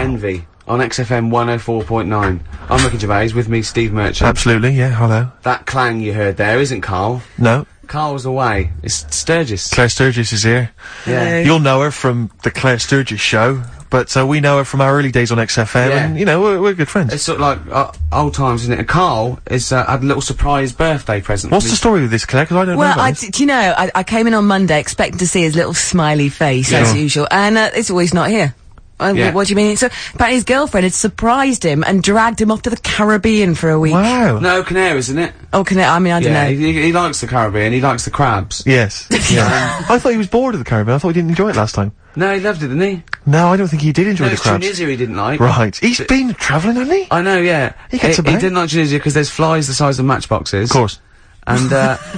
Envy on XFM 104.9. I'm Ricky Gervais, with me Steve Merchant. Absolutely, yeah, hello. That clang you heard there isn't Carl. No. Carl's away. It's Sturgis. Claire Sturgis is here. Yeah. You'll know her from the Claire Sturgis show, but we know her from our early days on XFM, and, you know, we're good friends. It's sort of like old times, isn't it? And Carl is had a little surprise birthday present. What's the story with this, Claire? Because I don't know about this. Do you know, I came in on Monday expecting to see his little smiley face, as usual, and it's always not here. What do you mean? So, apparently his girlfriend had surprised him and dragged him off to the Caribbean for a week. Wow. No, Canaries, isn't it? Oh, I mean, I don't know. He likes the Caribbean, he likes the crabs. Yes. Yeah. I thought he was bored of the Caribbean. I thought he didn't enjoy it last time. No, he loved it, didn't he? No, I don't think he did enjoy the crabs. Tunisia he didn't like. Right. He's been travelling, hasn't he? I know, yeah. He gets He about. didn't like Tunisia because there's flies the size of matchboxes. Of course. And,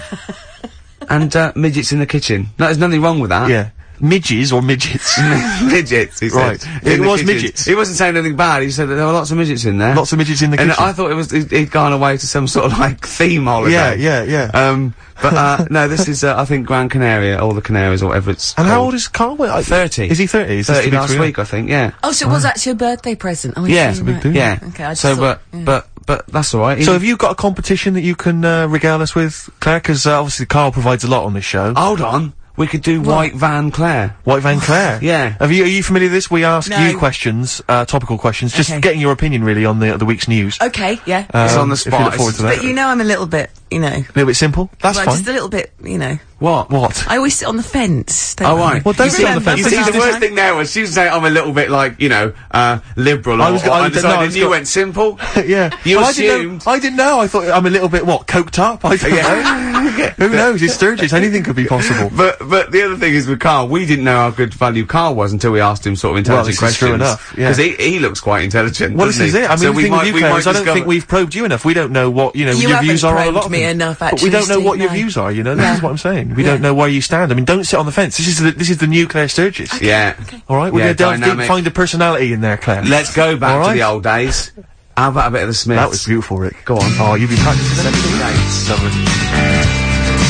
and, midgets in the kitchen. No, there's nothing wrong with that. Yeah. Midges or midgets? Midgets, he said. Right. It was midgets. He wasn't saying anything bad, he said that there were lots of midgets in there. Lots of midgets in the kitchen. And I thought he'd gone away to some sort of, like, theme holiday. Yeah. But, no, this is, I think, Gran Canaria, or the Canaries, or whatever it's And called. how old is Carl? 30. Is he 30? Is 30 last week, I think, yeah. Oh, so it was actually a birthday present. Oh, Yeah. it's a big deal. Yeah. Okay, I just so, thought, but that's alright. So have you got a competition that you can, regale us with, Claire? Because, obviously Carl provides a lot on this show. Hold on. We could do White Van Claire. White Van Claire? Yeah. Are you familiar with this? We ask No. you questions, topical questions, just Okay. getting your opinion really on the week's news. Okay, yeah. It's on the If you spot. look forward to that. But you know I'm a little bit, you know. A little bit simple? That's well, fine. just a little bit, you know. What? I always sit on the fence. Oh, right. Well, don't sit on the fence. You But see, that's the worst thing there was she was saying I'm a little bit like, you know, liberal or undecided, and you went simple. Yeah. You Well, assumed. I didn't know. I thought I'm a little bit, coked up? I don't know. Who knows? It's Sturgis. Anything could be possible. But the other thing is with Carl, we didn't know how good value Carl was until we asked him sort of intelligent this is questions. true enough, yeah. Because he looks quite intelligent, Well, this doesn't is he? it. I mean, So the thing with you, Claire, is I don't think we've probed you enough. We don't know what, you know, You your views haven't are on a lot probed of me things. enough, But we actually, don't know what Steve, your no. views are, you know? This is what I'm saying. We don't know where you stand. I mean, don't sit on the fence. This is the new Claire Sturgis. Yeah. Alright? We're Yeah, gonna delve deep, dynamic. find a personality in there, Claire. Let's go back to Alright. the old days. How about a bit of the Smiths? That was beautiful, Rick. Go on. Oh, you've been practicing that? Gates. Lovely.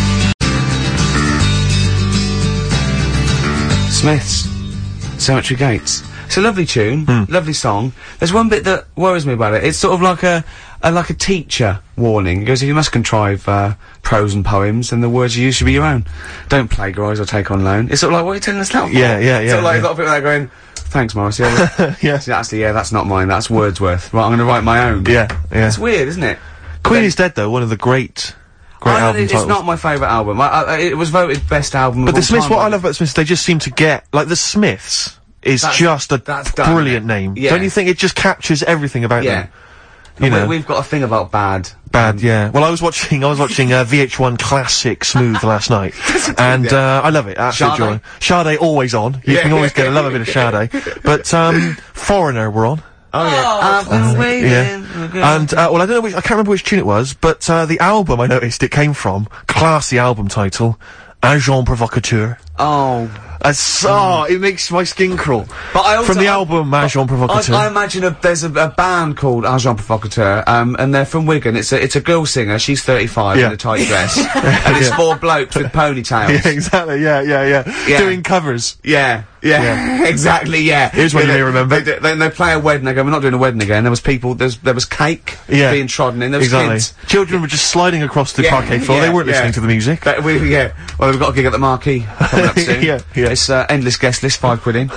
Smiths. Cemetery Gates. It's a lovely tune, lovely song. There's one bit that worries me about it. It's sort of like a teacher warning. It goes, if you must contrive prose and poems, then the words you use should be your own. Don't plagiarise or take on loan. It's sort of like, what are you telling us that for? Yeah. Sort of like a lot of people there going, thanks, Morris. Yeah, Yeah. actually, that's not mine. That's Wordsworth. Right, I'm going to write my own. Yeah. It's weird, isn't it? Queen is Dead, though, one of the great album It's titles. not my favourite album. It was voted best album. But of the all Smiths, time, what I love about the Smiths, they just seem to get, like, the Smiths is just a that's done, brilliant isn't it? name. Yeah. Don't you think it just captures everything about Yeah. them? You know. We've got a thing about bad. Bad, yeah. Well, I was watching VH1 Classic Smooth last night, and I love it. Absolute joy. Sade always on. You can always get a love a bit of Sade. But Foreigner were on. Oh yeah. I've been waiting. Yeah. And well, I don't know which. I can't remember which tune it was, but the album I noticed it came from, classy album title, Agent Provocateur. Oh. It makes my skin crawl. But I also, From the album Agent Provocateur. I imagine there's a band called Agent Provocateur, and they're from Wigan. It's a girl singer. She's 35 in a tight dress, and it's four blokes with ponytails. Yeah, exactly. Yeah. Doing covers. Yeah, exactly. Yeah. Here's what you may remember. Then they play a wedding. They go, "We're not doing a wedding again." There was people. There was cake being trodden in. There was kids. Children were just sliding across the parquet floor. They weren't listening to the music. Well, we've got a gig at the Marquee coming up soon. Yeah. It's endless guest list, £5 in.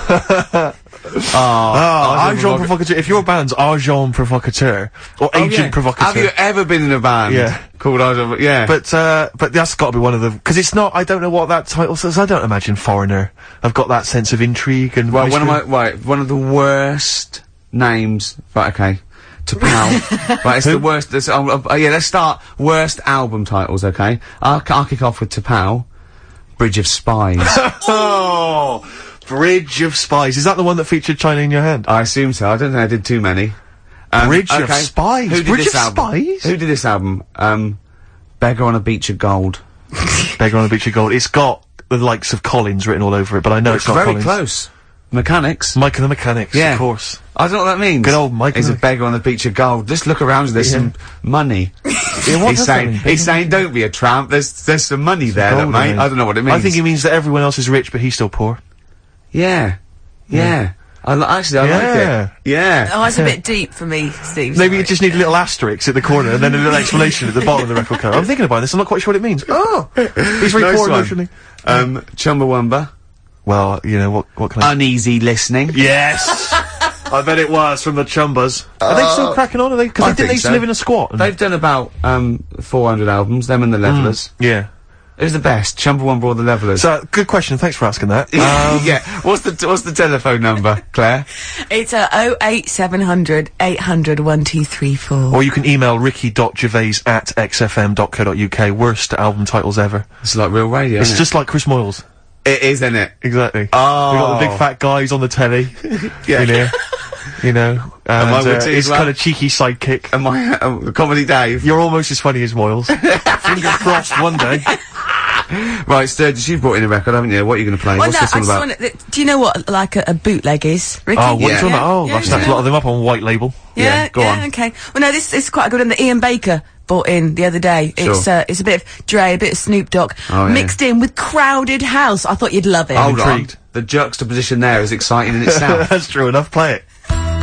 Agent Provocateur. If your band's Agent Provocateur or Agent Provocateur, have you ever been in a band called Agent? Yeah. But that's got to be one of them, because it's not. I don't know what that title says. I don't imagine Foreigner. I've got that sense of intrigue and. Well, one of the worst names. Right, okay. To pal. Right, it's the worst. Let's start worst album titles. Okay, I'll kick off with T'Pau, Bridge of Spies. Oh, Bridge of Spies. Is that the one that featured China in Your Hand? I assume so. I don't think I did too many. Bridge of Spies. Who did Bridge this of album? Spies. Who did this album? Beggar on a Beach of Gold. Beggar on a Beach of Gold. It's got the likes of Collins written all over it, but I know it's not very Collins. close. Mechanics. Mike and the Mechanics, of course. I don't know what that means. Good old Mike. He's a beggar on the beach of gold. Just look around, there's some money. He's saying, don't be a tramp, there's some money there, mate. I don't know what it means. I think he means that everyone else is rich, but he's still poor. Yeah. Actually, I like it. Yeah. Oh, it's a bit deep for me, Steve. Maybe you just need a little asterisk at the corner and then a little explanation at the bottom of the record cover. I'm thinking about this, I'm not quite sure what it means. Oh! He's very Nice poor one. emotionally. Chumbawamba. Well, you know, what can I... Uneasy listening. Yes! I bet it was from the Chumbas. Are they still cracking on? Are they? Because they used to live in a squat. They've done about 400 albums. Them and the Levellers. Yeah. Who's the best? Chumbawamba or the Levellers? So good question. Thanks for asking that. Yeah. What's the telephone number, Claire? It's 08700 800 1234. Or you can email ricky.gervais@xfm.co.uk. Worst album titles ever. It's like real radio. It's isn't just like Chris Moyles. It is, isn't it? Exactly. Oh. We got the big fat guys on the telly. Yeah. In here. You know. I And would too his as well. kind of cheeky sidekick. And my Comedy Dave. You're almost as funny as Moyles. Fingers crossed one day. Right, Sturgis, you've brought in a record, haven't you? What are you going to play? Well, What's no, this I all just about? wanna, do you know what, like, a bootleg is, Ricky? Oh, what are you Yeah. talking about? Oh, Yeah, I've snapped a lot of them up on white label. Yeah, go on. Okay. Well, no, this is quite a good one that Ian Baker bought in the other day. Sure. It's a bit of Dre, a bit of Snoop Dogg, Oh, yeah. mixed in with Crowded House. I thought you'd love it. Hold on. intrigued. The juxtaposition there is exciting in itself. That's true enough. Play it.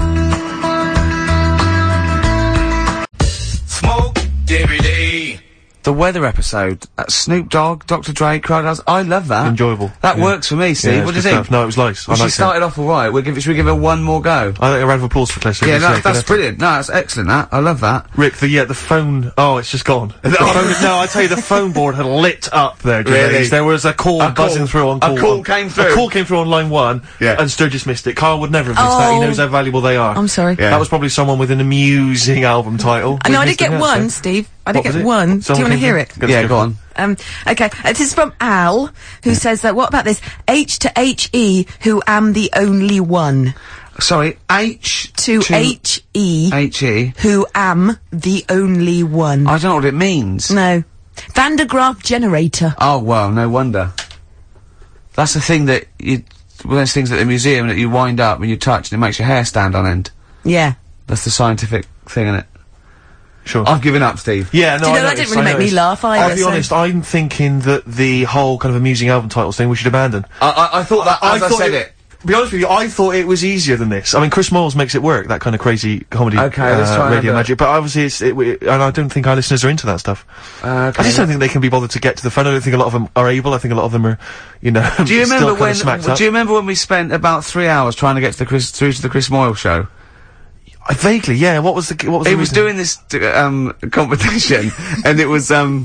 Smoke every day. The weather episode, Snoop Dogg, Dr. Dre, Crowded House, I love that. Enjoyable. That Yeah. works for me, Steve. Yeah, What do you it's good think? stuff. No, it was nice. I Well, she liked it. started off alright. Should we give her one more go? I think a round of applause for Claire. Yeah, that's brilliant. No, that's excellent, that. I love that. Rick, the phone. Oh, it's just gone. The phone, no, I tell you, the phone board had lit up there. Gervais. Really? There was a call buzzing call. through on A call. call one. came through. A call came through on line 1. Yeah. And Sturgis missed it. Carl would never have missed that. He Oh. knows how valuable they are. I'm sorry. Yeah. That was probably someone with an amusing album title. I know, I We did missed get it, one, yeah. Steve. I did What was get it? one. Do you Someone want to came hear through? it? Yeah, go on. Okay. This is from Al, who says that, what about this? H to H-E, who am the only one. Sorry, H To H-E, H-E. who am the only one. I don't know what it means. No. Van de Graaff generator. Oh, well, no wonder. That's the thing that one of those things at the museum that you wind up and you touch and it makes your hair stand on end. Yeah. That's the scientific thing, isn't it? Sure. I've given up, Steve. Yeah, no, Do you know, I that didn't really make me laugh either, I'll be so- honest, I'm thinking that the whole kind of amusing album titles thing we should abandon. I thought that as I said it. To be honest with you, I thought it was easier than this. I mean, Chris Moyles makes it work, that kind of crazy comedy, Okay, let's try and radio have a- magic, but obviously and I don't think our listeners are into that stuff. I just don't think they can be bothered to get to the phone. I don't think a lot of them are able. I think a lot of them are, you know, Do you remember still kind of smacked up. do you remember when we spent about 3 hours trying to get to the Chris Moyle show? Vaguely, yeah. What was the He the was reason? doing this competition, and it was song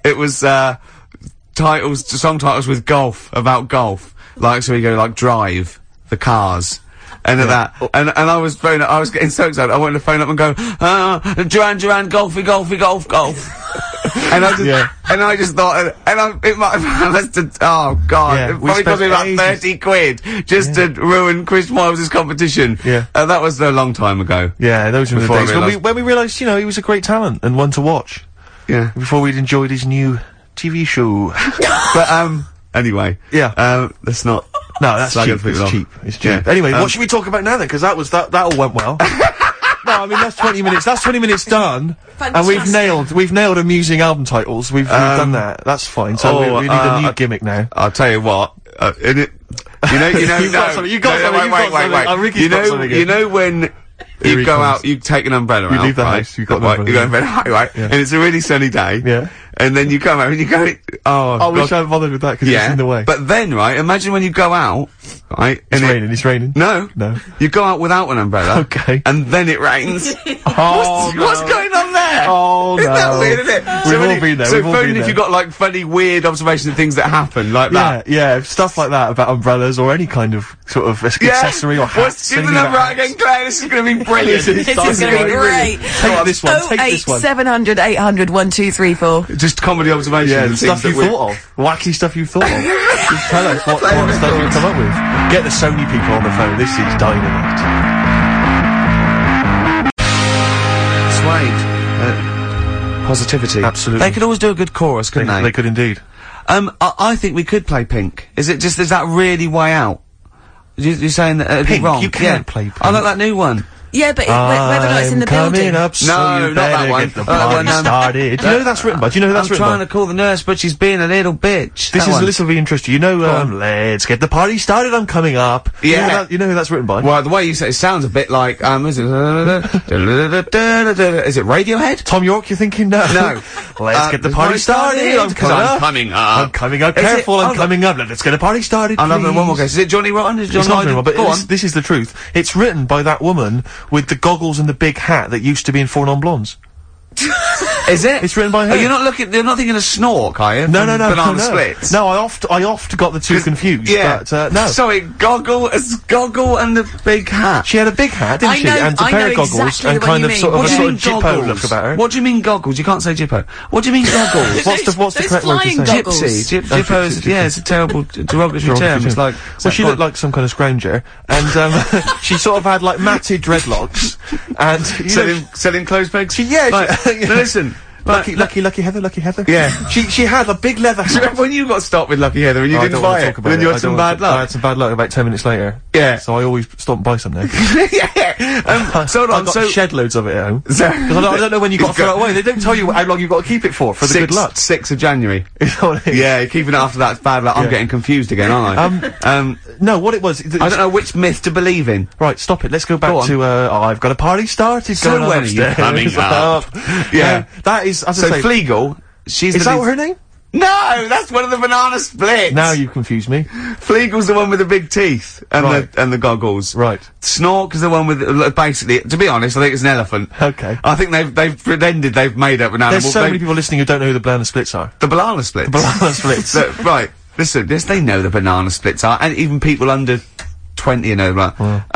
titles with golf, about golf. Like, so we go like Drive, the cars, and that, and I was getting so excited, I wanted to phone up and go, Duran, golfy, golf. And I just thought, it might have, oh god, Yeah, it we probably cost me spent about ages. 30 quid just to ruin Chris Moyles' competition. Yeah. That was a long time ago. Yeah, those were the Before I days when we realised, you know, he was a great talent and one to watch. Yeah. Before we'd enjoyed his new TV show. But, anyway. Yeah. Let's not. No, that's slag cheap. other people It's off. cheap. It's cheap. Yeah. Anyway, what should we talk about now then? Because that all went well. No, I mean that's 20 minutes. That's 20 minutes done, and we've nailed amusing album titles. We've done that. That's fine. So we need a new gimmick now. I'll tell you what. You know, You've got something, you've got something, wait. Ricky's got something You here. know when Here you he go comes. out, you take an umbrella out, leave the right? house, you've got an Right, umbrella, you go in bed, right? Yeah. And it's a really sunny day. Yeah. And then you come out and you go, oh, I wish God. I hadn't bothered with that because Yeah. it's in the way. But then, right, imagine when you go out, right? It's and raining. It's raining. No. No. You go out without an umbrella. Okay. And then it rains. Oh, What's going on there? Oh, Isn't that no. weird, isn't it? We've when all you- been there, So we've all phone been if there. you've got like funny, weird observations of things that happen, like that. Yeah, stuff like that about umbrellas or any kind of sort of accessory or hat. What's give the number out again, Claire? This is going to be brilliant. This is going to be great. Take this one. Take this one. 08700 800 1234. Just comedy observations. Yeah, and the stuff things you that thought of. Wacky stuff you thought of. Just tell us what stuff you come up with. Get the Sony people on the phone. This is dynamite. Suede. Positivity. Absolutely. They could always do a good chorus, couldn't they? They could indeed. I think we could play Pink. Is that really way out? You're saying that it'd Pink? be wrong? You can't Yeah. play I Pink. like that new one. Yeah, but whether or not it's in the building. Up, so No, you not that better one. Get the party started. Do you know who that's written by? Do you know who that's I'm written by? trying to call the nurse, but she's being a little bitch. This will be interesting. You know, let's get the party started. I'm coming up. Yeah. You know who that's written by? Well, the way you say it sounds a bit like, is it, is it Radiohead? Tom York, you're thinking? No. No. Let's get the party started. I'm coming up. I'm coming up. Careful, I'm coming up. Let's get a party started. I'll have one more guess. Is it Johnny Rotten? Is it John Lydon? But this is the truth. It's written by that woman with the goggles and the big hat that used to be in Four Non Blondes. Is it? It's written by her. You're not thinking of Snork, are you? No. Banana Splits. No, I oft got the two confused. Yeah. But, no. Sorry, Goggle and the big hat. She had a big hat, didn't she? And a pair of goggles and kind of sort of a Jippo look about her. What do you mean goggles? You can't say Jippo. What do you mean goggles? What's the correct word to say? Gypsy. Jippo is, it's a terrible derogatory term. It's like, well, she looked like some kind of scrounger, and she sort of had like matted dreadlocks, and selling clothes pegs. Listen. Lucky Heather. Yeah. She had a big leather hat. Remember when you got stopped with Lucky Heather and you didn't buy it? And then you had some bad luck? I had some bad luck about 10 minutes later. Yeah. So I always stop and buy some now. Yeah. So I've got shed loads of it at home. Because I don't know when you've got to throw it away. They don't tell you how long you've got to keep it for the good luck. 6th of January. Is that what it is? Yeah, keeping it after that's bad luck. I'm getting confused again, aren't I? No, what it was... I don't know which myth to believe in. Right, stop it. Let's go back to, I've got a party started. So when are you coming up? Yeah. That is, as I say... Fleagle. Is that her name? No, that's one of the Banana Splits. Now you've confused me. Fleagle's the one with the big teeth and the goggles. Right. Snork is the one with basically. To be honest, I think it's an elephant. Okay. I think they've pretended they've made up an animal. There's so many people listening who don't know who the Banana Splits are. The Banana Splits. The Banana Splits. Right. Listen, yes, they know the Banana Splits are, and even people under 20 know that.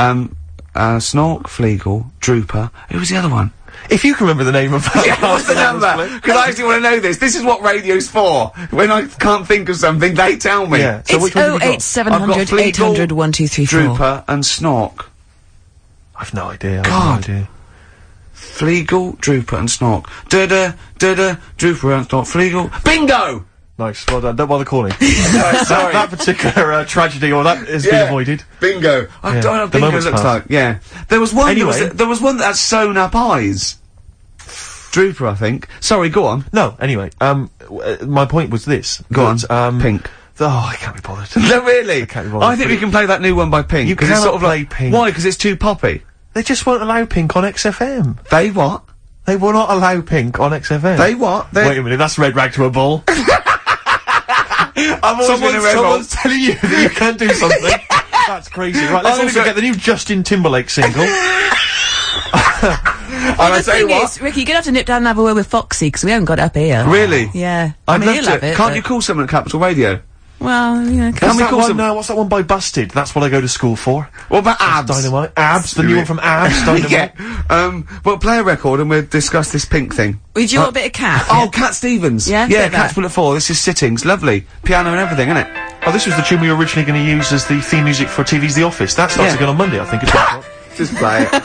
Snork, Fleagle, Drooper. Who was the other one? If you can remember the name of that. What's the number? Because I actually want to know this. This is what radio's for. When I can't think of something, they tell me. Yeah. So it's 08700 800 1234. Drooper and Snork. I've no idea. Fleagle, Drooper and Snork. Drooper and Snork. Fleagle. Bingo! Nice, well done. Don't bother calling. Sorry. That particular tragedy or that has been avoided. Bingo. I don't know what bingo looks like. Yeah. There was one. Anyway, there was one that had sewn up eyes. Drooper, I think. Sorry, go on. No. Anyway, my point was this. Go on. Pink. Oh, I can't be bothered. No, really. I can't be bothered. I think we can play that new one by Pink. You cannot sort of play Pink. Why? Because it's too poppy. They just won't allow Pink on XFM. They what? They will not allow Pink on XFM. They what? Wait a minute. That's red rag to a bull. Someone's telling you that you can't do something. That's crazy. Right, let's also get the new Justin Timberlake single. Well, the thing is, Ricky, you're gonna have to nip down and have a word with Foxy, because we haven't got it up here. Really? Yeah. I'd love he'll to. have it. Can't you call someone at Capital Radio? Well, yeah. What's that one by Busted? That's what I go to school for. What about Abs? Dynamite. Abs, the new one from Abs, Dynamite. Yeah. Well, play a record and we'll discuss this Pink thing. Would you want a bit of Cat? Oh, Cat Stevens. Yeah? Yeah, Cat's Bullet 4. This is Sittings. Lovely. Piano and everything, isn't it? Oh, this was the tune we were originally going to use as the theme music for TV's The Office. That starts again on Monday, I think. Just play it.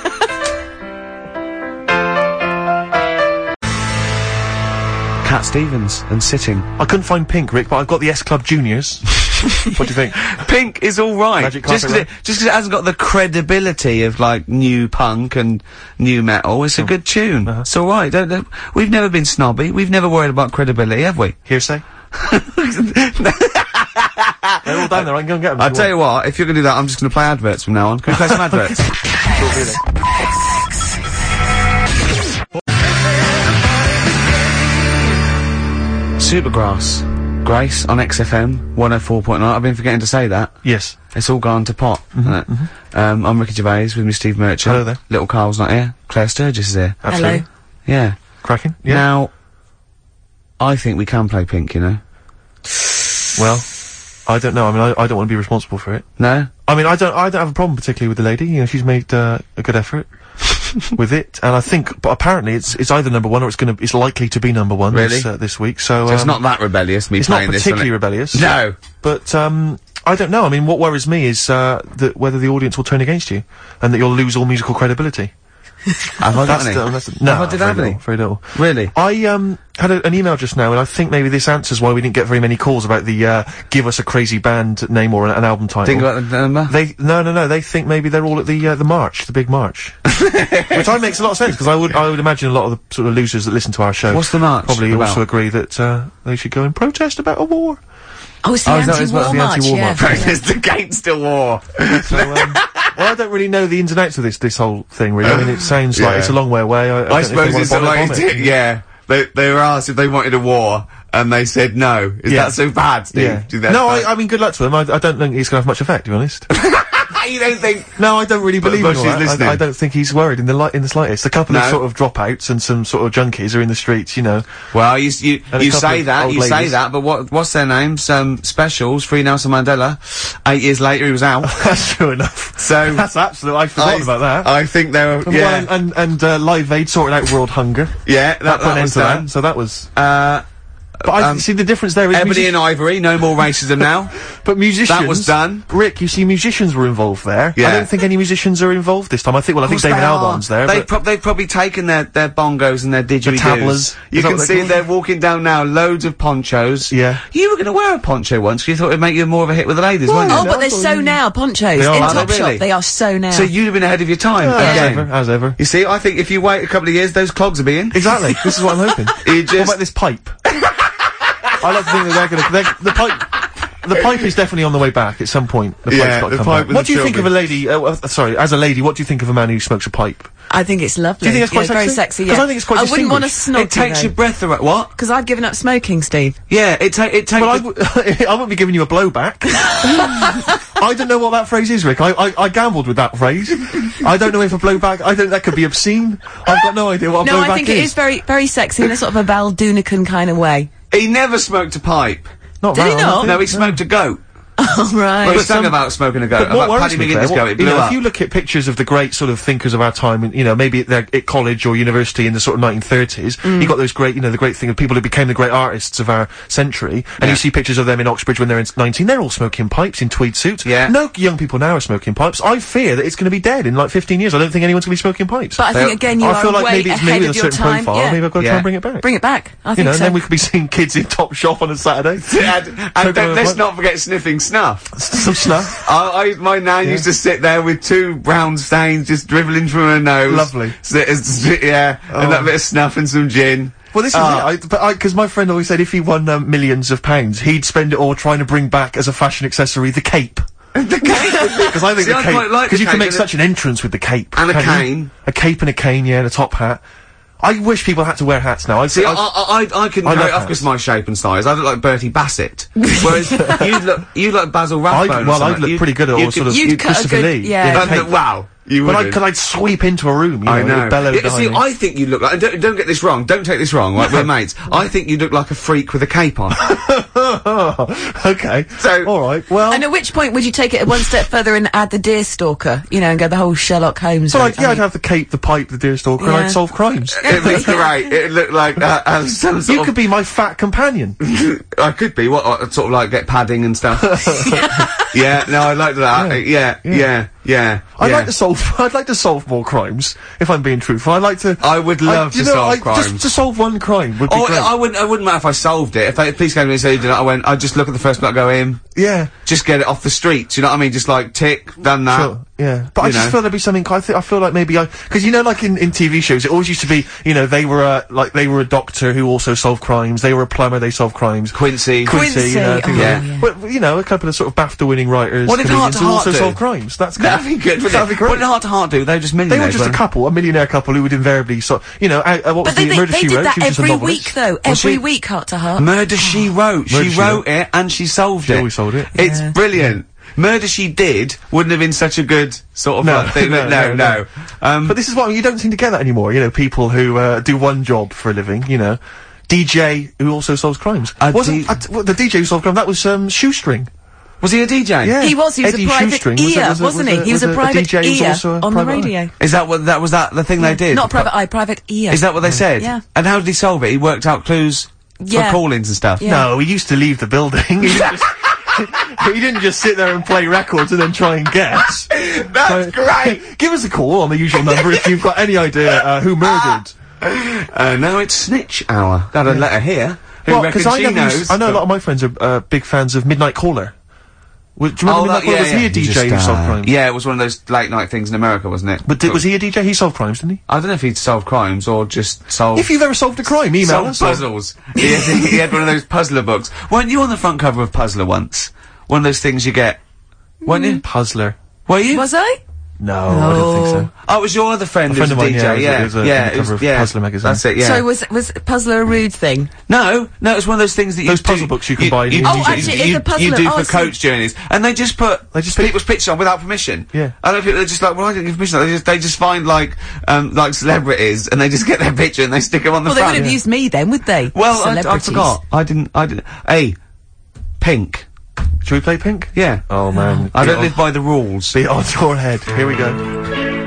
Cat Stevens and Sitting. I couldn't find Pink, Rick, but I've got the S Club Juniors. What do you think? Pink is alright. Just because it hasn't got the credibility of, like, new punk and new metal, it's a good tune. It's alright. We've never been snobby. We've never worried about credibility, have we? Hearsay? They're all down there, I can go and get them. I'll tell you what, if you're gonna do that, I'm just gonna play adverts from now on. Can we play some adverts? Supergrass. Grace on XFM 104.9. I've been forgetting to say that. Yes. It's all gone to pot, isn't it? I'm Ricky Gervais with me, Steve Merchant. Hello there. Little Carl's not here. Claire Sturgis is here. Absolutely. Hello. Yeah. Cracking. Yeah. Now, I think we can play Pink, you know. Well, I don't know. I mean, I don't want to be responsible for it. No? I mean, I don't have a problem particularly with the lady. You know, she's made a good effort with it, and I think, but apparently it's either number one or it's likely to be number one this week. So it's not that rebellious. It's not particularly rebellious. No, but I don't know. I mean, what worries me is that whether the audience will turn against you, and that you'll lose all musical credibility. Have I got any? No, did I have any? Very little. Really? I had an email just now, and I think maybe this answers why we didn't get very many calls about the give us a crazy band name or an album title. Think about the number? No. They think maybe they're all at the march, the big march, which makes a lot of sense because I would imagine a lot of the sort of losers that listen to our show. What's the march? Probably about? Also agree that they should go and protest about a war. Oh, it's the anti-war march, yeah. Protest against the war. So, well, I don't really know the ins and outs of this whole thing, really. I mean, it sounds like it's a long way away. I suppose it's like, yeah. They were asked if they wanted a war, and they said no. Is that so bad, Steve? Yeah. No, I mean, good luck to them. I don't think it's going to have much effect, to be honest. You don't think? No, I don't really believe in all that. I don't think he's worried in the slightest. A couple of sort of dropouts and some sort of junkies are in the streets, you know. Well, you say that, but what's their names? Specials, Free Nelson Mandela. 8 years later, he was out. That's true enough. So that's absolute. I forgot about that. I think they were. Yeah. Well, and Live Aid sorted out world hunger. Yeah, that was done. So that was. But I see the difference there is Ebony and Ivory, no more racism now. But musicians... That was done. Rick, you see musicians were involved there. Yeah. I don't think any musicians are involved this time. I think David Albarn's there. They've probably taken their bongos and their didgeridoos. The tablers. You can see they're walking down now, loads of ponchos. Yeah. You were gonna wear a poncho once, 'cause you thought it'd make you more of a hit with the ladies, weren't you? Oh, but they're so now, ponchos. In Topshop, they are so now. So you'd have been ahead of your time. As ever. You see, I think if you wait a couple of years, those clogs will be in. Exactly. This is what I'm hoping. What about this pipe? I like to think that the pipe is definitely on the way back at some point. The pipe's got to come back. What do you think of a lady, sorry, as a lady, what do you think of a man who smokes a pipe? I think it's lovely. Do you think it's quite sexy? Very sexy, Because I think it's quite I wouldn't want to snog It takes your breath away. What? Because I've given up smoking, Steve. Yeah, it takes... Well, I wouldn't be giving you a blowback. I don't know what that phrase is, Rick. I gambled with that phrase. I don't know if a blowback... I think that could be obscene. I've got no idea what a blowback is. No, I think it is very, very sexy in a sort of a Val Doonican kind of way. He never smoked a pipe. Did he not? No, he smoked a goat. Oh, right. Well, he sang about smoking a goat. But about Paddy McGuinness goat. It blew up. If you look at pictures of the great sort of thinkers of our time, and, you know, maybe they're at college or university in the sort of 1930s, you got those great, you know, the great thing of people who became the great artists of our century, and you see pictures of them in Oxbridge when they're 19, they're all smoking pipes in tweed suits. Yeah. No young people now are smoking pipes. I fear that it's going to be dead in like 15 years. I don't think anyone's going to be smoking pipes. But I think, again, you I feel are like way maybe it's ahead maybe of a your certain time. profile. Maybe I've got to try and bring it back. Bring it back. I think you know, so. and then we could be seeing kids in Topshop on a Saturday. and let's not forget sniffing snuff. Some snuff. My nan used to sit there with 2 brown stains just dribbling from her nose. Lovely. And that bit of snuff and some gin. Well, this is it. Because my friend always said if he won millions of pounds, he'd spend it all trying to bring back as a fashion accessory the cape. The cape? Because I think the cape, because you can make such an entrance with the cape. And a cane. A cape and a cane, yeah, and a top hat. I wish people had to wear hats now. I couldn't carry it off because of my shape and size. I look like Bertie Bassett. Whereas you look Basil Rathbone. I'd look pretty good at all sort of Christopher Lee. Yeah. Wow. I'd sweep into a room, you know, I know. bellow See, I think you look like, and don't get this wrong, don't take this wrong, like, we're mates. I think you look like a freak with a cape on. Okay. So, alright, well. And at which point would you take it one step further and add the Deerstalker, you know, and go the whole Sherlock Holmes route? I'd have the cape, the pipe, the Deerstalker, and I'd solve crimes. It'd be great. It'd look like, some sort You could be my fat companion. I could be, sort of like get padding and stuff. Yeah, no, I'd like that. Yeah. I'd like to solve more crimes, if I'm being truthful. I would love to solve crimes. Just to solve one crime would be great. I wouldn't matter if I solved it. If the police came to me and said, I'd just look at the first bit I go in. Yeah. Just get it off the streets, you know what I mean? Just like, tick, done that. Sure. Yeah. But I just feel there'd be something, I feel like maybe cause you know, like in TV shows, it always used to be, you know, they were a doctor who also solved crimes, they were a plumber, they solved crimes. Quincy, you know, But, you know, a couple of sort of BAFTA-winning writers, what did Heart to who Heart also do? solve crimes. That'd be good, wouldn't it? That'd be great. What did Heart to Heart do? They were just millionaires. They were just a millionaire couple who would invariably you know, what was the Murder, She Wrote? But they did that every week, though. Every week, Heart to Heart. Murder, She Wrote. She wrote it, and she solved it. She always solved it. It's brilliant. Murder She Did wouldn't have been such a good sort of thing. No. But this is what you don't seem to get that anymore. You know, people who do one job for a living. You know, DJ who also solves crimes. The DJ who solved crime? That was Shoestring. Was he a DJ? Yeah. He was a private ear, wasn't he? He was a private ear on the radio. Is that what was the thing they did? Not private eye, private ear. Is that what they said? Yeah. And how did he solve it? He worked out clues for callings and stuff. Yeah. No, he used to leave the building. He didn't just sit there and play records and then try and guess. That's great! Give us a call on the usual number if you've got any idea who murdered. No, it's Snitch Hour. Got a letter here. Who Well, reckons because she knows? I know a lot of my friends are big fans of Midnight Caller. Do you remember Midnight Caller? Was he a DJ who solved crimes? Yeah, it was one of those late night things in America, wasn't it? But was he a DJ? He solved crimes, didn't he? I don't know if he'd solved crimes or just solved... If you've ever solved a crime, email us. puzzles. he had one of those puzzler books. Weren't you on the front cover of Puzzler once? One of those things you get... Weren't you? Puzzler. Were you? Was I? No, I don't think so. Oh, it was your other friend who's a of mine, DJ, it was a cover of Puzzler magazine. That's it, yeah. So was Puzzler a rude thing? No, it's one of those things that those puzzle books you can buy in actually, it's a puzzler. You do for coach journeys. And they just put people's pictures on without permission. Yeah. I don't think they're just like, well, I didn't give permission. They just find like celebrities and they just get their picture and they stick them on the front. Well, they would have used me then, would they? Well, I forgot. I didn't. Hey, Pink. Should we play Pink? Yeah. Oh man. I don't live by the rules. Be on your head. Here we go.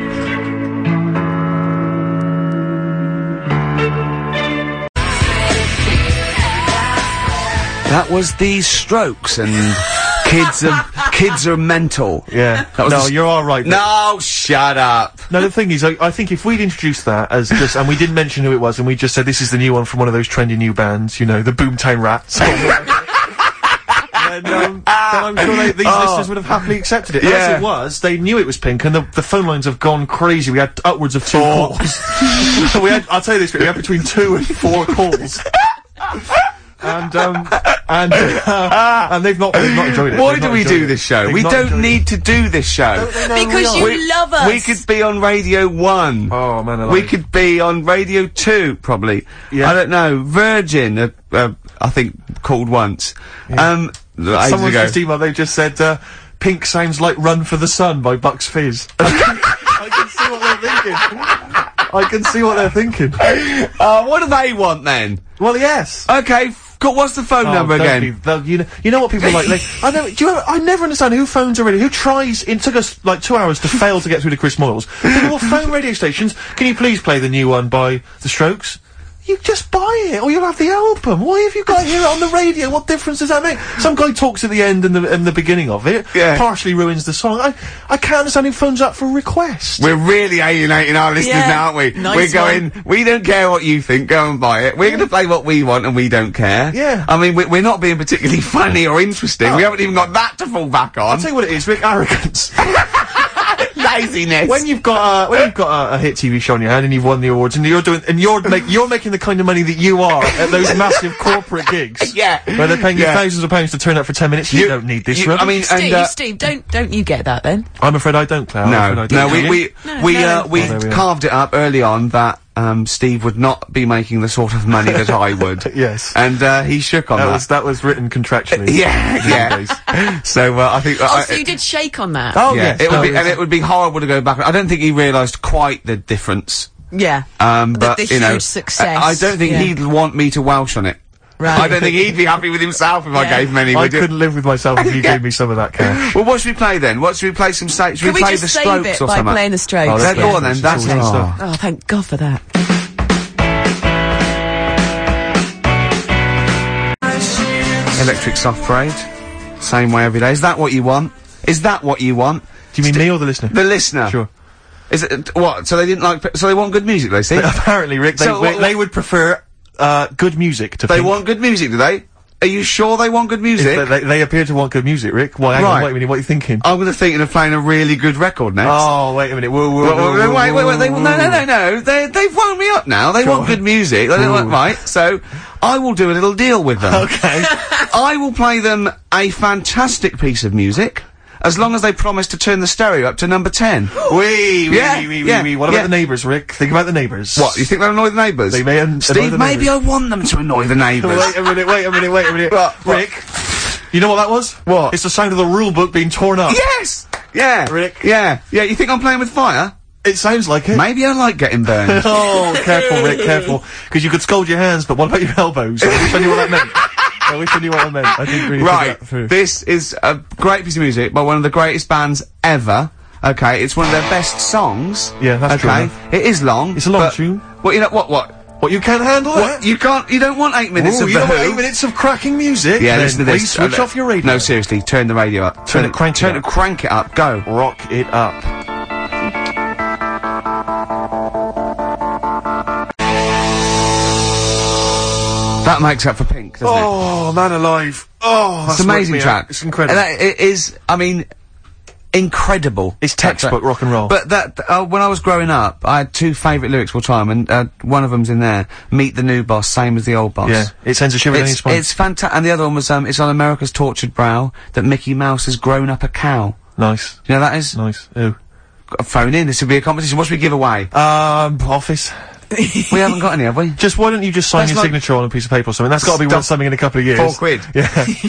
That was the Strokes and kids are mental. Yeah. That was no, you're all right. No, shut up. No, the thing is, I think if we'd introduced that as just, and we didn't mention who it was, and we just said this is the new one from one of those trendy new bands, you know, the Boomtown Rats. then I'm sure these listeners would have happily accepted it. Yeah. As it was, they knew it was Pink, and the phone lines have gone crazy. We had upwards of 2 calls. I'll tell you this, we had between 2 and 4 calls. And they've not enjoyed it. Why do we do this show? We don't need to do this show. Because you love us. We could be on Radio 1. Oh man, we could be on Radio 2, probably. Yeah. I don't know. Virgin, I think, called once. Yeah. Someone ago. just emailed, they just said, Pink sounds like Run for the Sun by Bucks Fizz. I can see what they're thinking. I can see what they're thinking. What do they want then? Well, yes. Okay, what's the phone number again? You know what people like? I never understand who phones a radio. Who tries? It took us like 2 hours to fail to get through to Chris Moyles. People will phone radio stations. Can you please play the new one by The Strokes? You just buy it, or you'll have the album. Why have you got to hear it on the radio? What difference does that make? Some guy talks at the end and the beginning of it. Yeah. Partially ruins the song. I can't understand who phones up for a request. We're really alienating our listeners now, aren't we? Nice we don't care what you think, go and buy it. We're going to play what we want and we don't care. Yeah. I mean, we're not being particularly funny or interesting. We haven't even got that to fall back on. I'll tell you what it is, Rick, arrogance. Laziness. When you've got a hit TV show in your hand and you've won the awards and you're making the kind of money that you are at those massive corporate gigs. Yeah. Where they're paying you thousands of pounds to turn up for 10 minutes. You don't need this rubbish. I mean, Steve, don't you get that then? I'm afraid I don't, Claire. We carved it up early on that Steve would not be making the sort of money that I would. Yes. And he shook on that. That was written contractually. Yeah. So I think. So you did shake on that. Oh yeah. Yes. It would be horrible to go back. I don't think he realised quite the difference. Yeah. But the you know, huge success. I don't think he'd want me to Welsh on it. Right. I don't think he'd be happy with himself if I gave him any. I couldn't live with myself if you gave me some of that cash. Well, what should we play then? What should we play? Should we play the Strokes or by something? Playing the Strokes. Oh, Let's go on then. That's stuff. Oh, thank God for that. Electric Soft Parade. Same way every day. Is that what you want? Is that what you want? Do you mean me or the listener? The listener. Sure. Is it what? So they didn't like. So they want good music. They see. Apparently, Rick, they would prefer good music to. They want good music, do they? Are you sure they want good music? They appear to want good music, Rick. Why? Hang on, wait a minute. What are you thinking? I'm thinking of playing a really good record next. Oh, wait a minute. Wait. No. They've wound me up now. They want good music. They don't want, right. So, I will do a little deal with them. Okay. I will play them a fantastic piece of music. As long as they promise to turn the stereo up to number 10. Wee. What about the neighbours, Rick? Think about the neighbours. What, you think they'll annoy the neighbours? They may annoy Steve, the maybe I want them to annoy the neighbours. Wait a minute. What? Rick, you know what that was? What? It's the sound of the rule book being torn up. Yes! Yeah. Rick. Yeah, you think I'm playing with fire? It sounds like it. Maybe I like getting burned. Oh, careful, Rick, careful. Because you could scald your hands, but what about your elbows? I wish I knew what that meant. I wish I knew what I meant. I didn't really think that through. This is a great piece of music by one of the greatest bands ever. Okay, it's one of their best songs. Yeah, that's true enough. It is long. It's a long tune. Well, you know, what? What, you can't handle that? You can't, you don't want 8 minutes of you The don't want Who. 8 minutes of cracking music? Yeah, then listen to this. Please switch off your radio. No, seriously, turn the radio up. Crank it up, go. Rock it up. That makes up for Pink, doesn't it? Oh, man alive. Oh, It's an amazing track. It's incredible. It is, I mean, incredible. It's textbook rock and roll. But when I was growing up, I had 2 favourite lyrics all the time, and one of them's in there. Meet the new boss, same as the old boss. Yeah, it sends a shiver down your spine. It's fantastic. And the other one was, it's on America's tortured brow that Mickey Mouse has grown up a cow. Nice. You know that is? Nice. Ooh. Got to phone in, this would be a competition. What should we give away? Office. We haven't got any, have we? Just, why don't you just sign your signature on a piece of paper or something? That's gotta be worth something in a couple of years. £4. Yeah.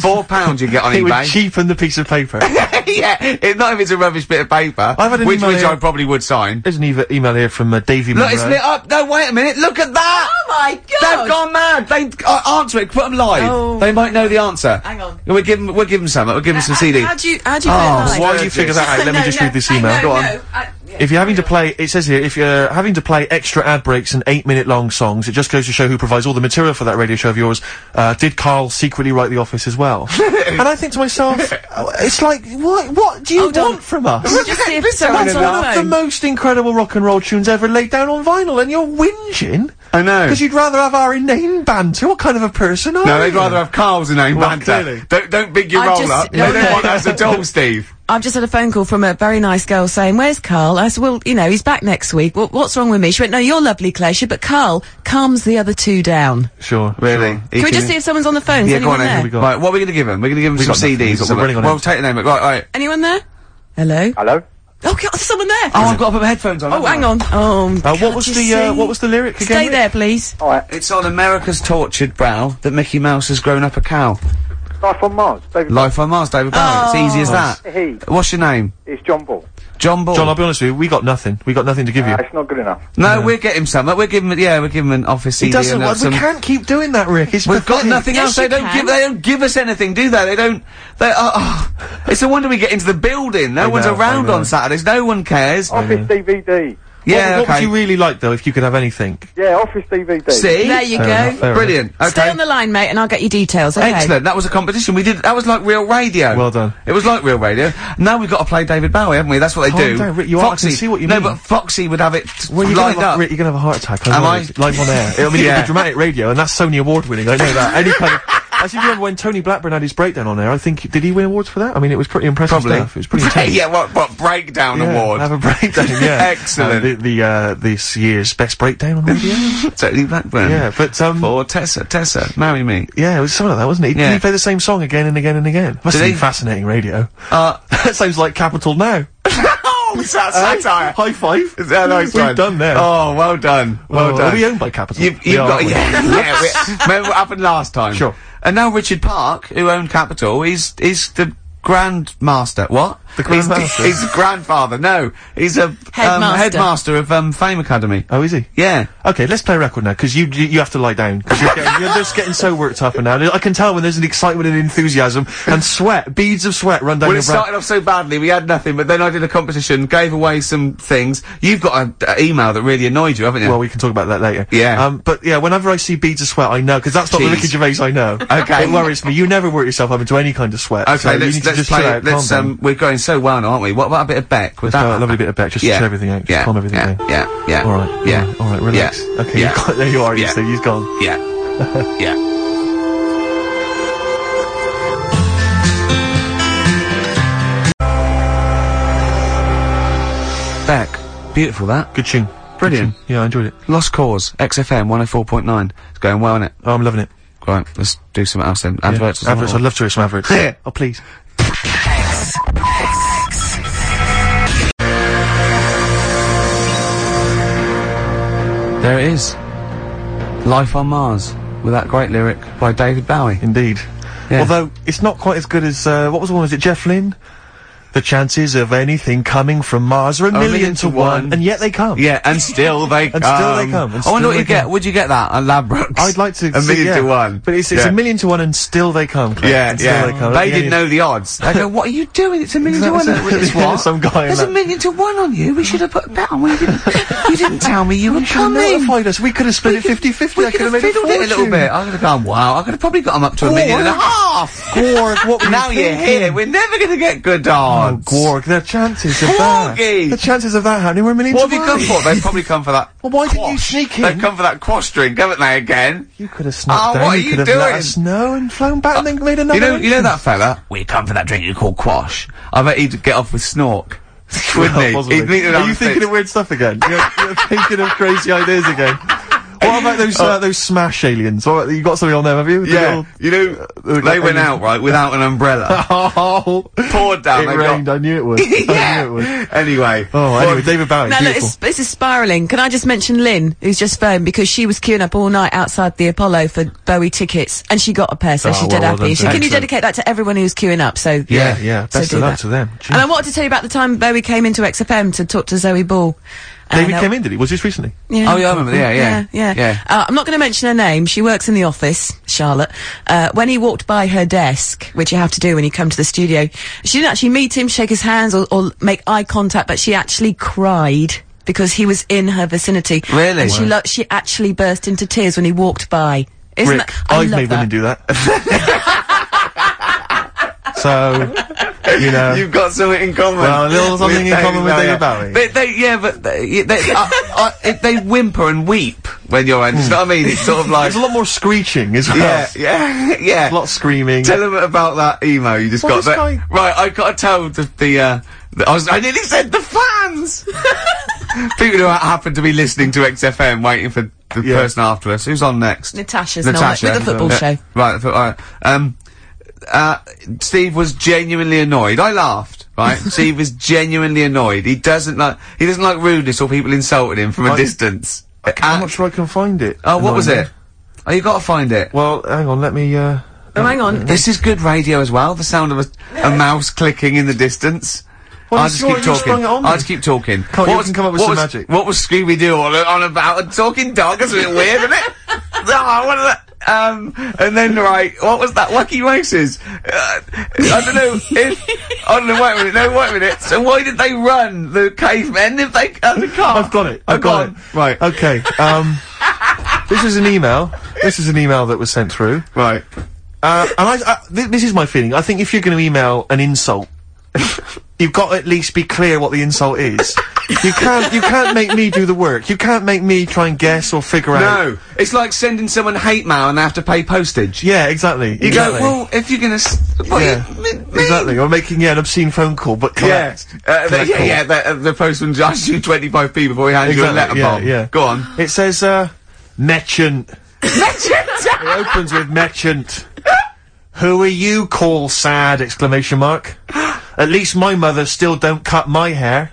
£4 you get on It would eBay. cheapen the piece of paper. Yeah, not if it's a rubbish bit of paper. I've had an which email here. I probably would sign. There's an email here from Davey Look, Monroe. it's lit up. No, wait a minute. Look at that. Oh my god! They've gone mad. They answer it. Put them live. Oh. They might know the answer. Hang on. We'll give them some. We'll give them some CD. How do you put it live? While you figure that out, let me just read this email. Go on. If you're having to play, it says here, if you're having to play extra ad breaks and 8-minute long songs, it just goes to show who provides all the material for that radio show of yours. Did Carl secretly write The Office as well? And I think to myself, it's like, what do you want from us? Just see if someone's That's on one the of the phone. most incredible rock and roll tunes ever laid down on vinyl, and you're whinging? I know. Because you'd rather have our inane banter. What kind of a person are you? No, they'd rather have Carl's inane Well, banter. clearly. Don't big your I roll just- up. no, They don't no. want us at all, Steve. I've just had a phone call from a very nice girl saying, "Where's Carl?" I said, "Well, you know, he's back next week. What's wrong with me?" She went, "No, you're lovely, Claire." She said, "But Carl calms the other 2 down." Sure. Really? Sure. Can we just see if someone's on the phone? Is Yeah, go anyone on there? then. Right, what are we going to give them? We're going to give them some got nothing. CDs. We're running on Well, empty. take the name. Right. Anyone there? Hello? Hello? Oh, God, there's someone there! Oh, I've got to put my headphones on. Oh, hang on. Oh, What was the lyric again? Stay there, please. Alright, It's on America's tortured brow that Mickey Mouse has grown up a cow. Life on Mars. David Life on Mars, David Bowie. It's easy as that. He. What's your name? It's John Ball. John Ball. John, I'll be honest with you, we got nothing. We got nothing to give you. It's not good enough. No, we'll get him some. We'll give him an office CD. He doesn't. and We can't keep doing that, Rick. It's We've got pathetic. nothing Yes, else. They you don't can. give us anything, do they? They don't. It's a wonder we get into the building. No one's know, around I know. on Saturdays. No one cares. Office DVD. Yeah, What okay. would you really like, though, if you could have anything? Yeah, Office DVD. See? There you Fair go. enough, fair Brilliant. Okay. Stay on the line, mate, and I'll get you details, okay? Excellent. That was a competition. That was like real radio. Well done. It was like real radio. Now we've got to play David Bowie, haven't we? That's what they Calm do. down, Rick, I can see what you no, mean. but Foxy would have it Well, you're lined gonna have, up. Rick, you're gonna have a heart attack. Am I? Live on air. I mean, Yeah. it'll be dramatic radio, and that's Sony Award winning. I know that. Any kind of. I seem to remember when Tony Blackburn had his breakdown on there. I think did he win awards for that? I mean, it was pretty impressive Probably. stuff. It was pretty intense. Yeah, what breakdown Yeah, award? Have a breakdown. Yeah. Excellent. This year's best breakdown on radio. Totally Blackburn. Yeah, but For Tessa, marry me. yeah, it was something like that, wasn't it? Yeah. Did he play the same song again and again and again? Must Did have he? been fascinating radio. Uh, That sounds like Capital Now. oh, it's that satire. High five. Is that nice We've one? done there. Oh, well done. Well Oh, done. Are we owned by Capital? You've We are, got, aren't we? yeah. Remember what happened last time? Sure. And now Richard Park, who owned Capital, is the Grandmaster. What? The Grandmaster? He's the grandfather. No, he's a Headmaster. headmaster of Fame Academy. Oh, is he? Yeah. Okay, let's play a record now, because you have to lie down, because you're just getting so worked up and now. I can tell when there's an excitement and enthusiasm, and sweat, beads of sweat run down Well, your it brow. started off so badly, we had nothing, but then I did a competition, gave away some things. You've got an email that really annoyed you, haven't you? Well, we can talk about that later. Yeah. But yeah, whenever I see beads of sweat, I know, because that's not the Jeez. Ricky Gervais I know. Okay. It worries me. You never work yourself up into any kind of sweat. Okay, so you need to let's just play chill it. out, Let's, calm down. we're going so well now, aren't we? What about a bit of Beck? With Let's that? go, a lovely bit of Beck, just to chill everything out, just calm everything down. Yeah. Alright, Yeah. alright, relax. Yeah. Okay, Yeah. there you are, Yeah. Steve, he's gone. Yeah. Yeah. Beck. Beautiful, that. Good tune. Brilliant. Good tune. Yeah, I enjoyed it. Lost Cause, XFM 104.9. It's going well, isn't it? Oh, I'm loving it. Right, let's do something else then. Adverts or Yeah. Adverts, I'd something. love to hear some adverts. Yeah. Oh, please. There it is. Life on Mars, with that great lyric by David Bowie. Indeed. Yeah. Although, it's not quite as good as, what was the one, was it Jeff Lynne? The chances of anything coming from Mars are a million to one, and yet they come. Yeah, and still they come. And still they come. And I wonder still what they you get. come. Would you get that at Ladbrokes? I'd like to a see, million to one. But it's a million to one, and still they come. Claire. Yeah, and still yeah. They come. They didn't know the odds. They go, "What are you doing? It's a million to one." It's what? Some guy. There's a million to one on you. We should have put a bet on. You didn't tell me you were coming. Notified us. We could have split it 50-50. We I could have made fiddled it a little bit. I could have gone, wow. I could have probably got them up to a million and a half. Gorg, what were Now you you're thinking? here. We're never going to get good odds. Gorg, the chances of that. Gorgie! The chances of that happening were a million What to have you one. come for? They've probably come for that. Well, why didn't you quash. sneak in? They've come for that quash drink, haven't they, again? You could have snuck down. what are you you could have doing? let us know and flown back and then made another. You know that fella? We come for that drink you call quash. I bet he'd get off with Snork. Wouldn't he? Possibly. He'd meet it Are on you the thinking pitch. of weird stuff again? You're thinking of crazy ideas again. What about those Smash aliens? What, you got something on them, have you? The Yeah, little- you know, they went out, right, without an umbrella. Oh, Poured down, it they rained. got... I knew it would. I knew it would. Anyway. Oh, anyway, David Bowie, Now look, beautiful. this is spiralling. Can I just mention Lynn, who's just phoned because she was queuing up all night outside the Apollo for Bowie tickets, and she got a pair, so Oh, she's well dead happy. done, Can you excellent. dedicate that to everyone who's queuing up? So Yeah. so Best do of luck that. to them. And I wanted to tell you about the time Bowie came into XFM to talk to Zoe Ball. David came in, did he? Was this recently? Yeah. Oh, yeah, I remember. Yeah. I'm not going to mention her name. She works in the office, Charlotte. When he walked by her desk, which you have to do when you come to the studio, she didn't actually meet him, shake his hands, or make eye contact, but she actually cried because he was in her vicinity. Really? And she actually burst into tears when he walked by. Isn't Rick, that? I I've love made that. women do that. So, you know. You've got something in common. Well, a little something in common with David Bowie. They whimper and weep when you're in. You know what I mean? It's sort of like... There's a lot more screeching as well. Yeah. A lot of screaming. Tell them about that email you just Well, got. this guy- Right, I got to tell I nearly said the fans! People who happen to be listening to XFM waiting for the person after us. Who's on next? Natasha's not with the football show. Right, Steve was genuinely annoyed. I laughed, right? Steve was genuinely annoyed. He doesn't like rudeness or people insulting him from a distance. I'm not sure I can find it. Oh, what was it? Oh, you gotta find it. Well, hang on, let me, Oh, hang on. This is good radio as well, the sound of a mouse clicking in the distance. Well, I'll it's just keep you sprung it on talking. me. I'll just keep talking. You can come up with some magic. What was Scooby-Doo on about? A talking dog? That's a bit weird, isn't it? Oh, what is that? And then, right, what was that? Wacky Races. I don't know wait a minute. So why did they run, the cavemen, if they had a car? I've got it. I've got it. Right. Okay, this is an email. This is an email that was sent through. Right. This is my feeling. I think if you're going to email an insult, you've got to at least be clear what the insult is. You can't make me do the work. You can't make me try and guess or figure out. No, it's like sending someone hate mail and they have to pay postage. Yeah, exactly. You go, well, if you're gonna, Exactly. Or making an obscene phone call, but collect. The postman asks you 25p before he hands you a letter bomb. Yeah. Go on. It says, Merchant. It opens with Merchant. Who are you, call sad, exclamation mark. At least my mother still don't cut my hair.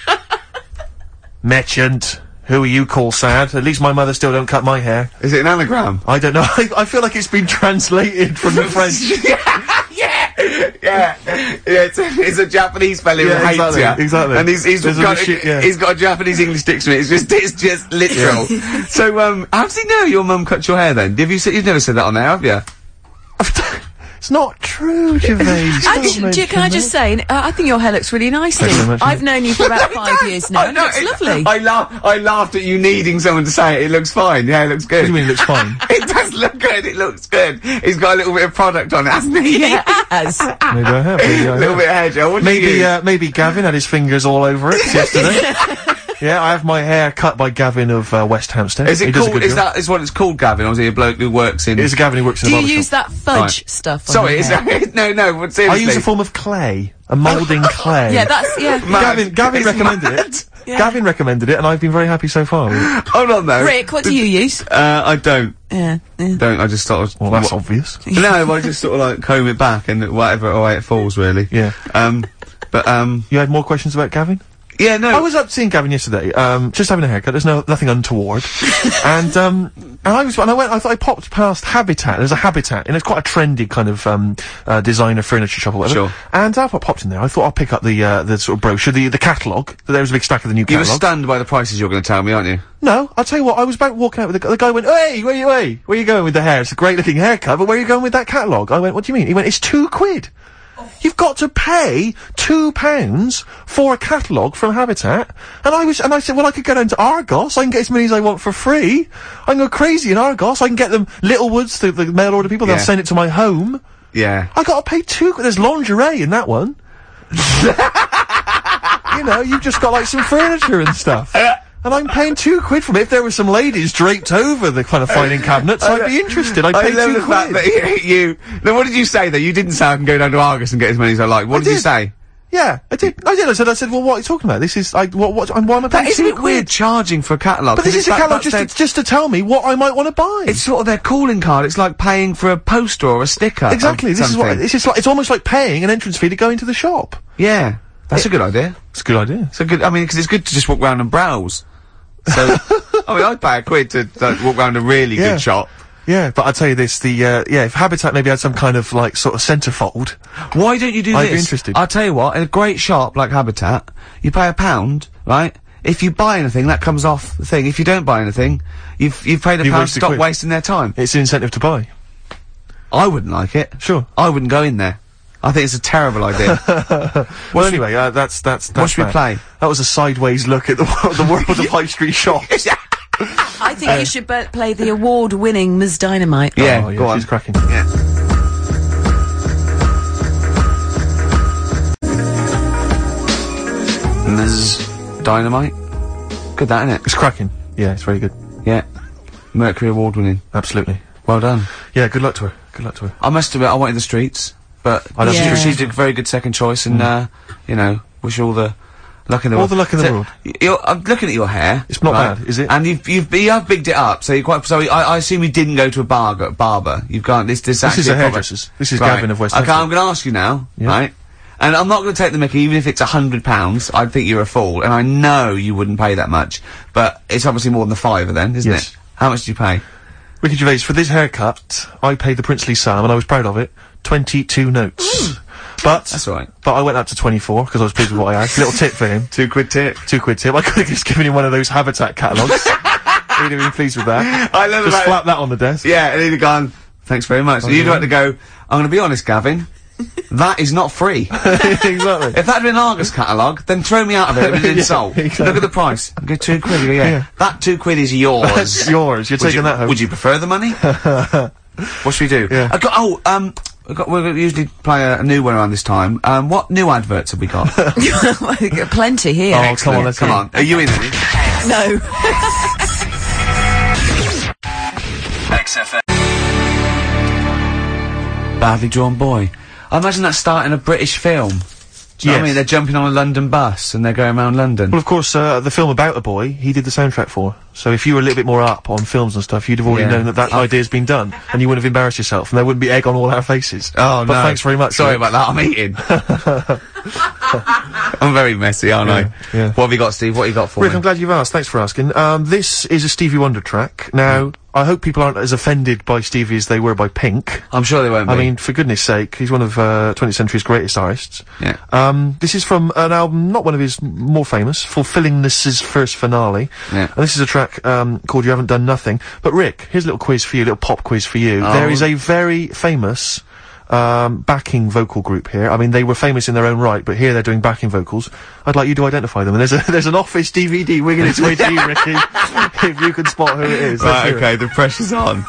Merchant. Who are you, call sad? At least my mother still don't cut my hair. Is it an anagram? I don't know. I feel like it's been translated from the French. Yeah, it's a Japanese fella who hates exactly, you. Exactly. And he's There's a got machine- yeah. he's got a Japanese English dictionary. It's just literal. So how does he know your mum cut your hair then? You've never said that on there, have you? It's not true, Gervais. Actually, can I just say, I think your hair looks really nice, Thanks very Lee. much, I've known you for about 5 years now, and it looks lovely. I laughed at you needing someone to say it. It looks fine. Yeah, it looks good. What do you mean it looks fine? It does look good. It looks good. He's got a little bit of product on it, hasn't he? Yes. Maybe I have. Maybe I A little have. bit of hair gel. What do you use? Maybe Gavin had his fingers all over it yesterday. Yeah, I have my hair cut by Gavin of West Hampstead. Is He it does a called? good Is job. that what it's called, Gavin, or is he a bloke who works in? It's a Gavin who works in Do a you barber use shop. that fudge stuff on Sorry, your is hair? that no? But I seriously, use a form of clay, a moulding clay. Yeah, that's, yeah. Gavin It's recommended mad. it. Yeah. Gavin recommended it, and I've been very happy so far. Hold on though. Rick, what do you use? I don't. Yeah. I just sort of. Well, that's obvious. No, I just sort of like comb it back and whatever way it falls, really. Yeah. But You had more questions about Gavin? Yeah, no. I was up seeing Gavin yesterday, just having a haircut. There's nothing untoward. and I thought I popped past Habitat. There's a Habitat, and it's quite a trendy kind of, designer furniture shop or whatever. Sure. And after I popped in there, I thought I'll pick up the sort of brochure, the catalogue. There was a big stack of the new You catalogue. were stunned by the prices you're going to tell me, aren't you? No, I'll tell you what, I was about walking out with the guy went, "Hey, where you going with the hair? It's a great looking haircut, but where are you going with that catalogue?" I went, "What do you mean?" He went, "It's £2. You've got to pay £2 for a catalogue from Habitat." And I said, well, I could go down to Argos, I can get as many as I want for free. I can go crazy in Argos, I can get them Littlewoods, the mail order people, they'll send it to my home. Yeah. I gotta pay there's lingerie in that one. You know, you've just got like some furniture and stuff. And I'm paying £2 from it. If there were some ladies draped over the kind of filing cabinets, I'd be interested. I'd pay I love the £2. fact that you... Now, what did you say, though? You didn't say I can go down to Argos and get as many as I like. What did you say? Yeah, I did. I said, well, what are you talking about? This is, why am I paying That is a bit £2? weird charging for a catalogue. But this is a catalogue just to tell me what I might want to buy. It's sort of their calling card. It's like paying for a poster or a sticker. Exactly. It's almost like paying an entrance fee to go into the shop. Yeah. That's a good idea. It's a good idea. It's a good, I mean, because it's good to just walk around and browse. So, I mean, I'd pay £1 to walk around a really good shop. Yeah, but I'll tell you this, if Habitat maybe had some kind of, like, sort of centrefold. Why don't you do this? I'd be interested. I'll tell you what, in a great shop like Habitat, you pay £1, right? If you buy anything, that comes off the thing. If you don't buy anything, you've paid £1 to stop wasting their time. It's an incentive to buy. I wouldn't like it. Sure. I wouldn't go in there. I think it's a terrible idea. Well, anyway, that's What should we play? That was a sideways look at the world of high street shops. I think you should play the award-winning Ms. Dynamite. Yeah, Oh, yeah, go on. she's cracking. Yeah. Ms. Dynamite. Good, that, innit? It's cracking. Yeah, it's very good. Yeah. Mercury Award winning. Absolutely. Well done. Yeah, good luck to her. Good luck to her. I must admit, I wanted the Streets, but I love Yeah. the Streets. she did a very good second choice, and you know, wish you all the luck in the All world. the luck in the world. I'm looking at your hair. It's not right? bad, is it? And you have bigged it up, so you're quite. So I assume you didn't go to a barber. You've gone. This This actually is a proper- hairdresser's. This is Right. Gavin of West Okay, Hampton. I'm going to ask you now, Yeah. right? And I'm not going to take the mickey, even if it's £100. I'd think you're a fool, and I know you wouldn't pay that much. But it's obviously more than the £5 then, isn't Yes. it? How much do you pay? Ricky Gervais, for this haircut, I paid the princely sum, and I was proud of it, 22 notes. But That's all right. But I went up to 24 because I was pleased with what I had. Little tip for him. £2 tip. £2 tip. I could have just given him one of those Habitat catalogues. He'd have been pleased with that. I love Just about slap that on the desk. Yeah, and he'd have gone, thanks very much. And you'd like to go, I'm going to be honest, Gavin, that is not free. Exactly. If that had been an Argos catalogue, then throw me out of it with an insult. exactly. Look at the price. Go £2. You go, Yeah. That £2 is yours. That's yours. You're taking that home. Would you prefer the money? What should we do? Yeah. We're going to usually play a new one around this time. What new adverts have we got? Plenty here. Oh, come on, let's Come see. on. Are you in any? No. XFM. Badly Drawn Boy. I imagine that's starting a British film. Do you know what I Yes. mean? They're jumping on a London bus and they're going around London. Well, of course, the film about a boy, he did the soundtrack for. So if you were a little bit more up on films and stuff, you'd have already Yeah. known that idea's been done, and you wouldn't have embarrassed yourself, and there wouldn't be egg on all our faces. Oh, but no. thanks very much. Sorry Rick. about that, I'm eating. I'm very messy, aren't I? yeah. What have you got, Steve? What have you got for Rick, me? I'm glad you've asked. Thanks for asking. This is a Stevie Wonder track. Now, I hope people aren't as offended by Stevie as they were by Pink. I'm sure they won't be. I mean, for goodness sake, he's one of 20th century's greatest artists. Yeah. This is from an album, not one of his more famous, Fulfillingness's first finale. Yeah. And this is a track called You Haven't Done Nothing. But Rick, here's a little quiz for you, a little pop quiz for you. Oh. There is a very famous backing vocal group here. I mean, they were famous in their own right, but here they're doing backing vocals. I'd like you to identify them. And there's an Office DVD winging its way to you, Ricky. If you can spot who it is. Let's Right, hear it. okay, the pressure's on.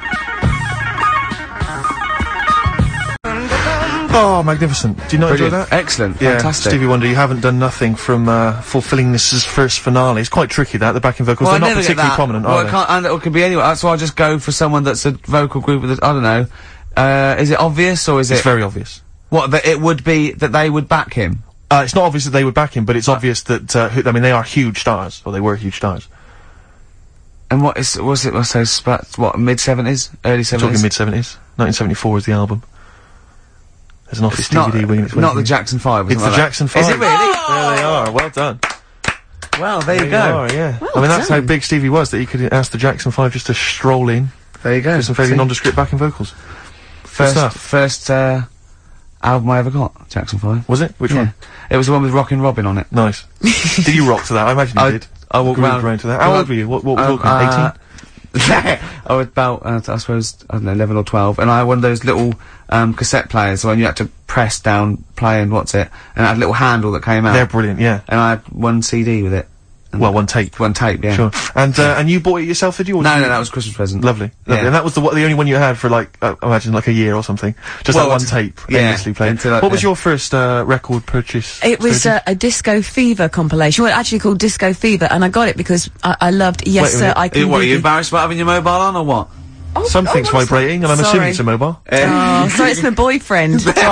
Oh, magnificent. Do you not enjoy Brilliant. that? Excellent. Yeah, Fantastic. Stevie Wonder, You Haven't Done Nothing from Fulfillingness's first finale. It's quite tricky, that, the backing vocals. Well, They're I not never get particularly that. prominent, well, are they? and it could be anyone. That's why I just go for someone that's a vocal group with, I don't know. Is it obvious or is It's it... very obvious. What, that it would be that they would back him? It's not obvious that they would back him, but it's obvious that, I mean, they are huge stars. Or they were huge stars. And what is, was it, what, mid-70s? Early 70s? Talking mid-70s. 1974 is the album. There's an Office It's not, DVD winging its way not the through. Jackson 5, or It's something the like that. Jackson 5. Is it really? There they are. Well done. Well, there you There go. you are, yeah. Well I mean, that's how done. big Stevie was, that he could ask the Jackson 5 just to stroll in There you go. with some fairly See? nondescript backing vocals. Good stuff. First album I ever got, Jackson 5. Was it? Which Yeah. one? It was the one with Rockin' Robin on it. Nice. Did you rock to that? I imagine you did. I walked Grooved around to that. How old were you? What was talking? 18? I was about, I suppose, I don't know, 11 or 12, and I had one of those little cassette players when you had to press down play and what's it, and it had a little handle that came out. They're brilliant, yeah. And I had one CD with it. And Well, one tape. One tape, yeah. Sure. And you bought it yourself, did you? Or No, did no, you- that was a Christmas present. Lovely. Yeah. And that was the only one you had for like, I imagine like a year or something. Just Well, that one it's- tape, yeah, endlessly played. until I- What was yeah. your first record purchase? It was Sophie? a Disco Fever compilation. Well, actually called Disco Fever, and I got it because I loved Yes Wait a Sir, minute. I Can What, are you Boogie. embarrassed about having your mobile on, or what? Something's oh, that's- vibrating, and I'm assuming Sorry. it's a mobile. Oh, so it's my boyfriend. Oh.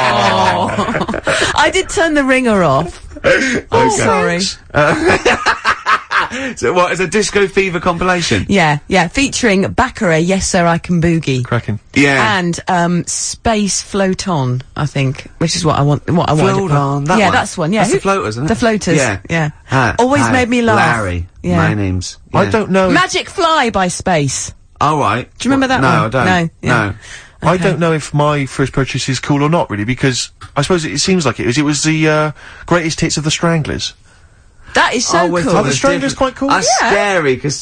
I did turn the ringer off. Oh, sorry. So what, is a Disco Fever compilation? Yeah, featuring Baccarat, Yes Sir, I Can Boogie. Cracking. Yeah. And Space Float On, I think, which is what I want. What I wanted. Float On, that yeah, one? that's one. Yeah, That's the Floaters, isn't it? The Floaters. Yeah. yeah. Always Hi, made me laugh. Larry. Yeah. My name's... I yeah. don't know. Magic Fly by Space. Oh, right. Do you remember that no, one? I don't. No, yeah. No. I Okay. don't know if my first purchase is cool or not, really, because I suppose it seems like it was. It was the greatest hits of the Stranglers. That is so we cool. thought Are the it was Stranglers different. quite cool? That's Yeah. scary, because,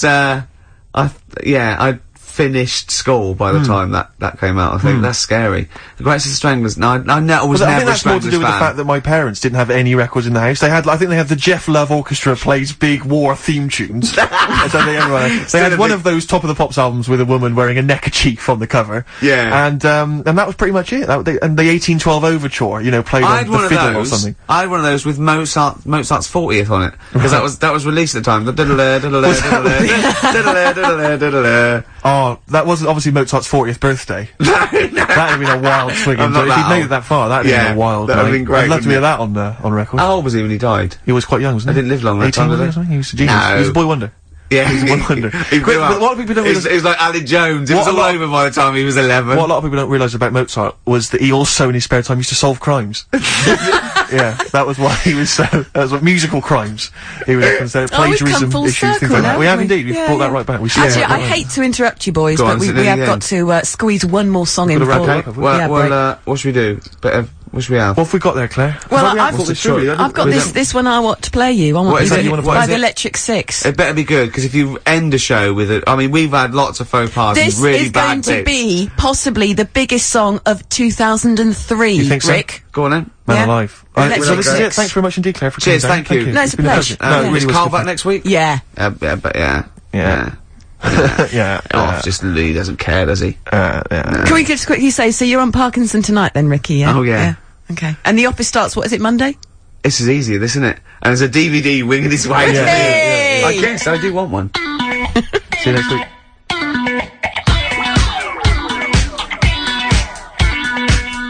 I finished school by the time that came out, I think. That's scary. The Greatest of the Stranglers, no, I was Well, I never think a that's more to do Stranglers with the fan. fact that my parents didn't have any records in the house. I think they had the Jeff Love Orchestra plays big war theme tunes. That's how they had Still had a one big- of those Top of the Pops albums with a woman wearing a neckerchief on the cover. Yeah. And that was pretty much it. And the 1812 Overture, played I on had the one of fiddle or those. something. I had one of those with Mozart's 40th on it, because that was released at the time. The diddle-a, diddle-a, diddle-a, diddle-a, diddle-a, diddle-a. Oh, that wasn't obviously Mozart's 40th birthday. That'd have been a wild swing. I'm not If he'd that made old. it that far, that'd have Yeah, been a wild that'd have night. been great, I'd love to hear wouldn't that on record. How old was he when he died? He was quite young, wasn't he? I didn't live long that 18 time, did or I? something? He was a genius. No. He was a boy wonder. Yeah, He's a one wonder. He But grew up. a lot of people don't It was realise- like Ali Jones. It was What a all lot- over by the time he was 11. What a lot of people don't realise about Mozart was that he also, in his spare time, used to solve crimes. Yeah, that was why he was so. That was what musical crimes. He would often say we've plagiarism come full issues, things circle like that. now, We have haven't we? indeed. We've Yeah, brought that yeah. right back. We Actually, yeah, I hate to interrupt you, boys, Go on, but we sit in have again. got to squeeze one more song in Got to wrap before. it up, have we? Well, yeah, well, break. what should we do? What should we have? What have we got there, Claire? Well, Have we I've- thought this through? I've got this one I want to play you. I want What is you it? to You wanna play? by What is the it? Electric Six. It better be good, because if you end a show with it, I mean, we've had lots of faux pas This and really is going bad to bits. be possibly the biggest song of 2003. You think so? Rick? Go on then. Man Yeah. alive. Electric So this is it. Six. Thanks very much indeed, Claire, for Cheers, coming down. thank you. No, it's a been pleasure. No, it Is really was Carl good back fun. next week? Yeah. But yeah. Yeah. Yeah. Oh, just he doesn't care, does he? yeah. Can we just quickly say, so you're on Parkinson tonight then, Ricky, yeah? Oh, yeah. Okay. And the office starts, what is it, Monday? This is easier, this, isn't it? And there's a DVD winging its way. Hey! I guess I do want one. See you next week.